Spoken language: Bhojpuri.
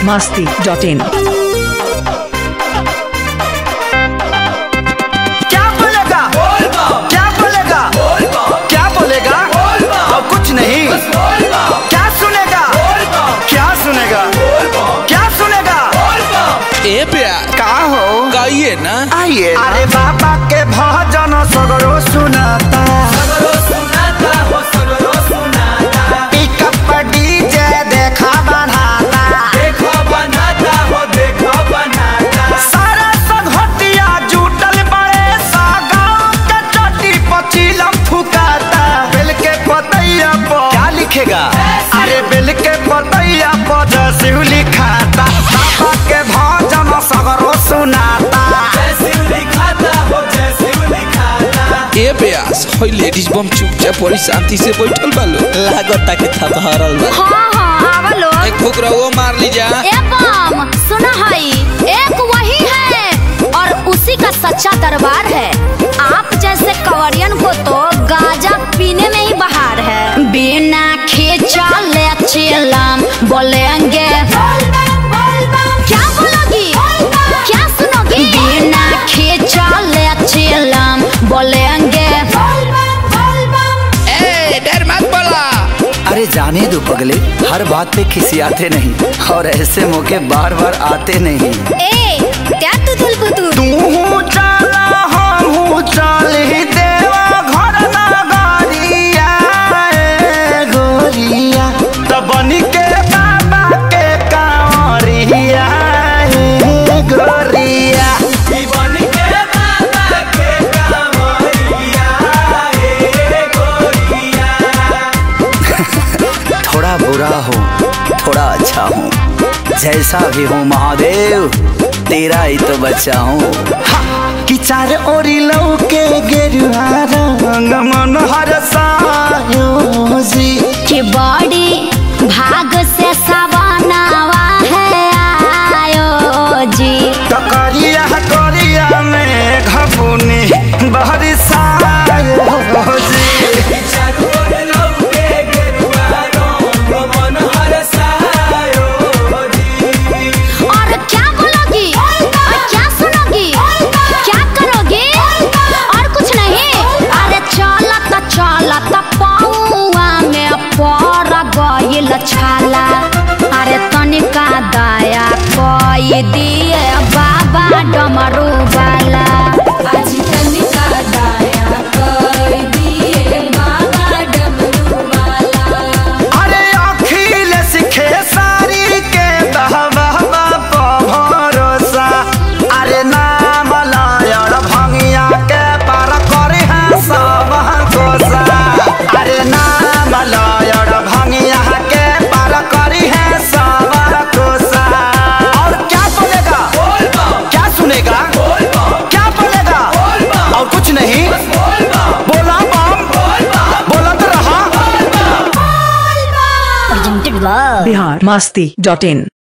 biharmasti.in। क्या बोलेगा क्या बोलेगा क्या बोलेगा और कुछ नहीं। क्या सुनेगा क्या सुनेगा क्या सुनेगा। ए प्यार का हो गाइए ना आइए। अरे बाबा के भजन सगरो सुनाता डीजे देखा बनाता सारा संघटिया जुटल बड़े सा गाँव के चोटी पचीलम फुकाता। बेल के पतैया पर क्या लिखेगा अरे बेल के पतैया पर शिव लिखाता। बाबा के भजन सगरो सुनाता ए प्यास होई लेडीज बम चुपचाप पड़ी शांति से बैठल बालो लागता के थकहरल बा। हाँ आवा लोग। एक फुकरा वो मार ली जा। ए बम सुना है एक वही है और उसी का सच्चा दरबार है। आप जैसे कंवरियन को तो गांजा पीने में ही बहार है। बिना खींचा ले चिलम बोलेंगे क्या बोलोगी क्या सुनोगी। बिना खींचा ले चिलम बोलेंगे। ए डर मत बोला। अरे जाने दो पगले हर बात पे खिसियाते नहीं और ऐसे मौके बार बार आते नहीं। ए क्या तू धुलपुतू तू चला हम चली देवा घर नगरिया गोरिया तब बनी के बाबा के कांवरिया गोरिया थोड़ा बुरा हूँ थोड़ा अच्छा हूँ जैसा भी हूँ महादेव तेरा ही तो बच्चा हूँ। कि चार ओरी लौके गेरुआ रंग मन हरसायो जी कि बड़ी भाग से सवनावा है आयो जी। तो करिया करिया में घपुनी बहरिसायो जी। और क्या बोलोगी और क्या सुनोगी क्या करोगी और कुछ नहीं। अरे चलत पौआ में पर गइल छाला। अरे तनिका दया कई दिए बाबा डमरू वाला। आज तनिका दया कई दिए बाबा डमरू वाला। अरे अखिल सिखे सारी के बहवा भरोसा। अरे नाम लायर भंगिया के पार करे हैं सब कोसा। अरे नाम लायर भंगिया के पार करी है सब कोसा। और क्या बोलेगा क्या सुनेगा क्या बोलेगा और कुछ नहीं। बोला बम बोला तो रहा। biharmasti.in।